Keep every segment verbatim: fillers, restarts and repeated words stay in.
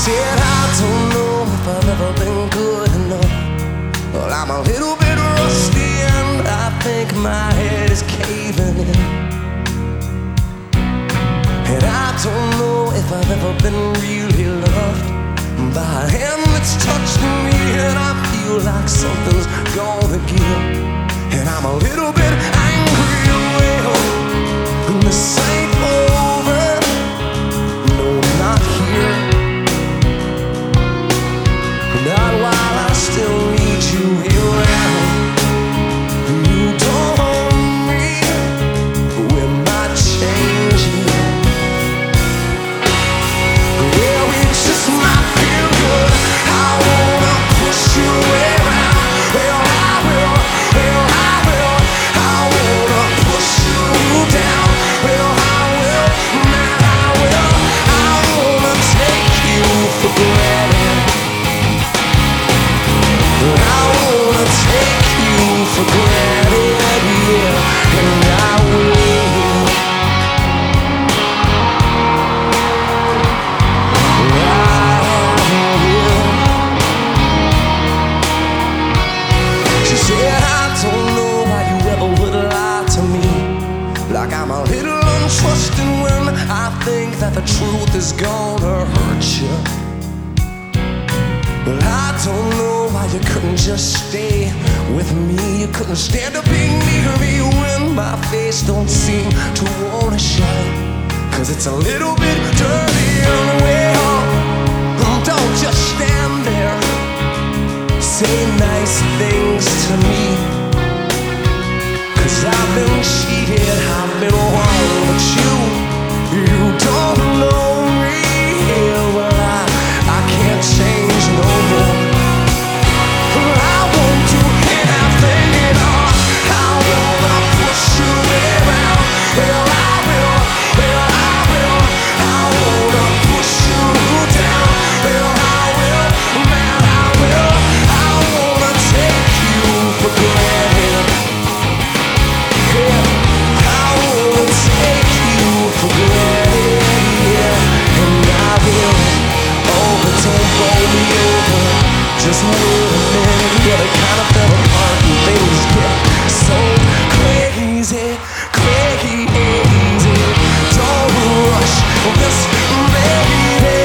said, I don't know if I've ever been good enough. Well, I'm a little bit rusty and I think my head is caving in. And I don't know if I've ever been really loved by a hand that's touched me, and I feel like something's gonna give. And I'm a little bit angry, well, this ain't over. No, not here. Not while I still need you around. You don't own me, we might change it. Yeah, it just might feel good. I wanna push you around. Well, I will, well, I will. I wanna push you down. Well, I will, man, I will. I wanna take you for granted. I wanna take you for granted, yeah, and I will. I will. She said, I don't know why you ever would lie to me. Like I'm a little untrusting when I think that the truth is gonna hurt you. Well, I don't know why you couldn't just stay with me. You couldn't stand to be near me when my face don't seem to wanna shine. Cause it's a little bit dirty on the way home. Don't just stand there, say nice things to me. Cause I've been cheated, I've been wrong, but you, you don't know me. Well, I, I can't change no more. I won't do anything at all. I wanna push you around. Well, I will, well, I will. I wanna push you down. Well, I will, man, I will. I wanna take you for granted. Yeah, I wanna take you for granted. Yeah, and I will. Oh, but don't roll me over. Just wait a minute, yeah, it kinda fell apart and things get so crazy, crazy. Don't rush this, baby.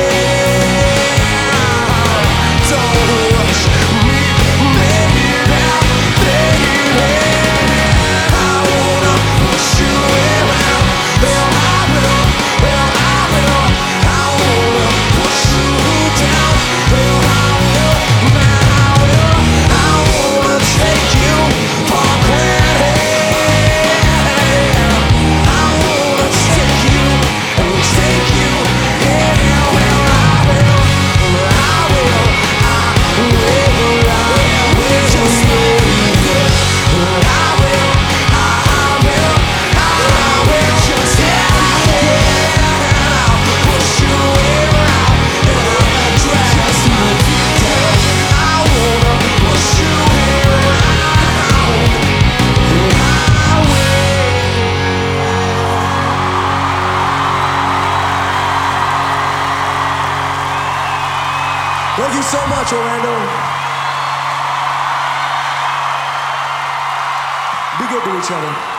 Don't rush me, baby, baby. I wanna push you around. Well, I will, well, I will. I wanna push you down. Well, I will, man, I will. I wanna take you for granted. I wanna take you and take you. Yeah, well, I will, I will, I will, I will just leave it. I will, I will, I will just yeah, I'll push you around and I'll drag you down. I wanna push you around. I will. Thank you so much, Orlando. Be good to each other.